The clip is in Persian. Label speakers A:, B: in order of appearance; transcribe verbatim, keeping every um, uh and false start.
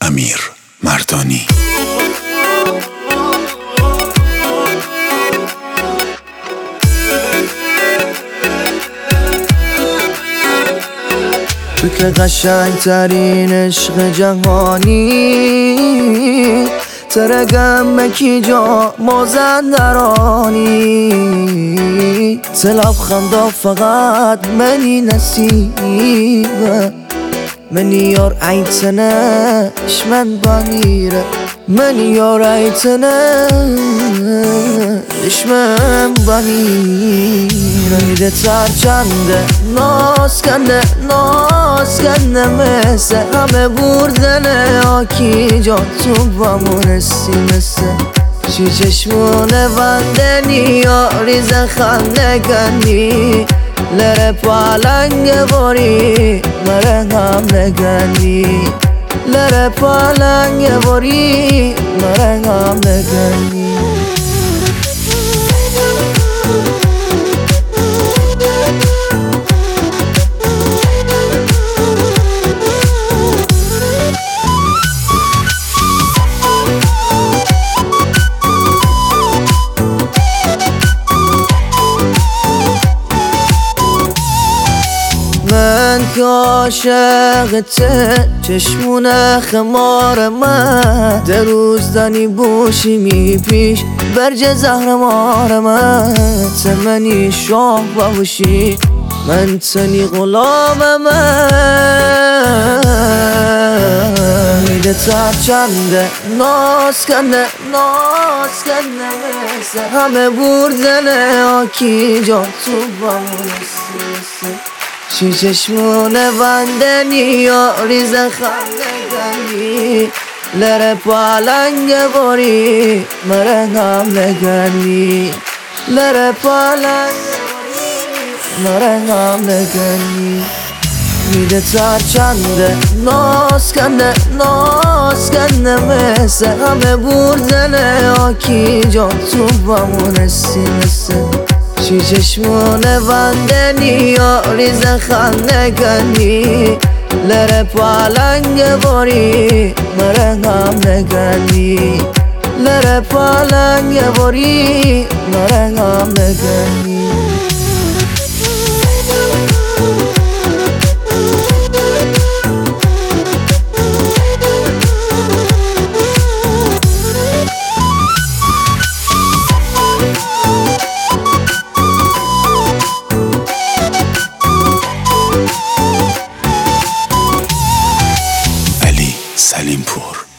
A: امیر مردانی.
B: تو که قشنگ ترین عشق جهانی، ترگم کی جا مازندرانی، تلاب خندا فقط منی نصیبه، منی یار عیتنش من بمیره، منی یار عیتنش من بمیره. میده تر چنده ناز کنده ناز کنده، مثل همه بردنه آکی جا تو بمونستی، مثل چی چشمونه وندنی یاری زخنده کنی، لره پالنگ باری مرنگ هم نگنی، لره پالنگ باری مرنگ هم نگنی. من که عاشقته، چشمونه خمار من، در روز دنی بوشی می پیش برج زهر مار من، تمنی شاه باشی من تنی غلام من. میده تر چنده ناز کنده ناز کنده، مثل همه بردنه آکی جا تو بمونستی، چی چشمونه وندنی یاری زخنده گنی، لره پالنگ باری مرنگ هم نگنی، لره پالنگ مرنگ هم نگنی. میده تر چنده ناز کنده ناز کنده، مثل همه بردنه آکی جا تو بمونستی، مثل چی چشمونه وندنی یاری زخنده کنی، لره پالنگ باری مرنگ هم نگنی، لره پالنگ باری مرنگ هم نگنی.
A: سلیمپور.